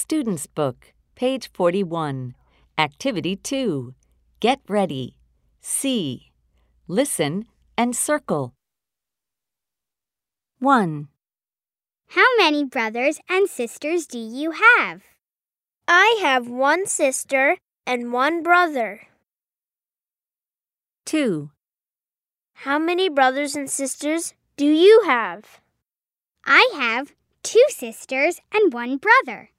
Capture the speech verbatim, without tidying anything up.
Student's Book, page forty-one. Activity two. Get ready. See. Listen and circle. one. How many brothers and sisters do you have? I have one sister and one brother. two. How many brothers and sisters do you have? I have two sisters and one brother.